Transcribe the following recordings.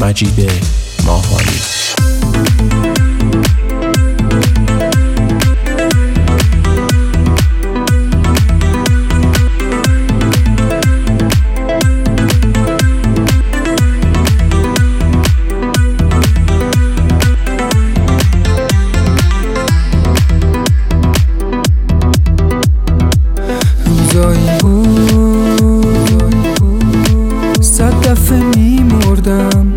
مجید ماهوانی. روزایی بود 100 دفعه میمردم،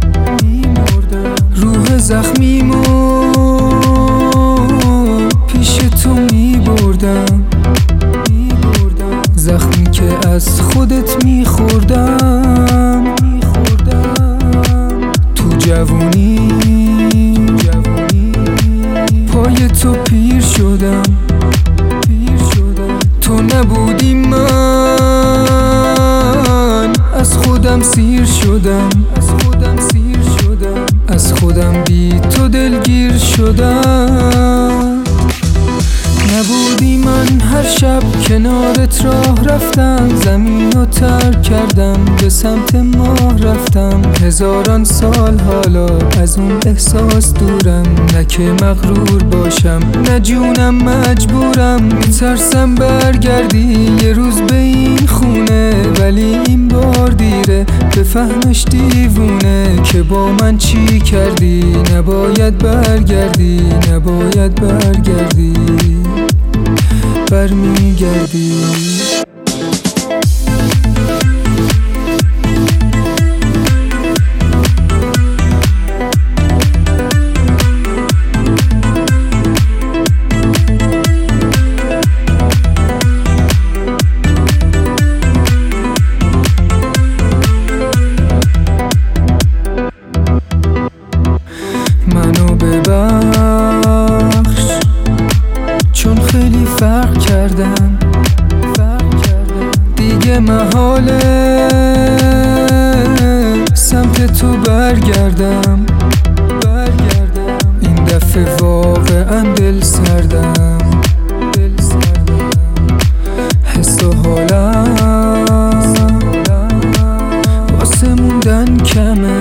روح زخمیمو پیش تو میبردم، زخمی که از خودت میخوردم. تو جوونی پای تو پیر شدم، تو نبودی من از خودم سیر شدم، از خودم بی تو دلگیر شدم. نبودی من هر شب کنارت راه رفتم، زمین رو ترک کردم به سمت ماه رفتم. هزاران سال حالا از اون احساس دورم، نه که مغرور باشم نه جونم مجبورم. میترسم برگردی یه روز به این خونه، ولی این بار دیره بفهمش دیوونه که با من چی کردی. نباید برگردی، نباید برگردی، برمیگردی. منو ببخش چون خیلی فرق کردم، دیگه محاله سمت تو برگردم. این دفعه واقعا دل سردم، حس و حالم واسه موندن کمه.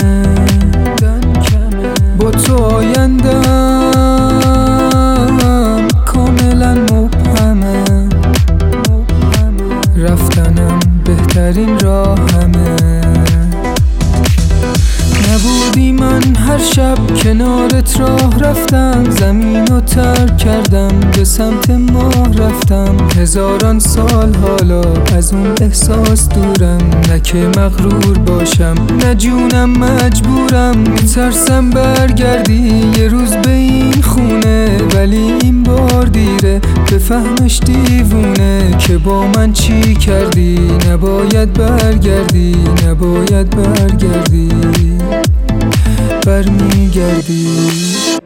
با تو آیندم کاملا مبهمه، رفتنم بهترین راهمه. نبودی من هر شب کنارت راه رفتم، زمین رو ترک کردم به سمت ماه رفتم. هزاران سال حالا از اون احساس دورم، نه که مغرور باشم نه جونم مجبورم. میترسم برگردی یه روز به این خونه، ولی این بار دیره بفهمش دیوونه که با من چی کردی. نباید برگردی، نباید برگردی، برمیگردی.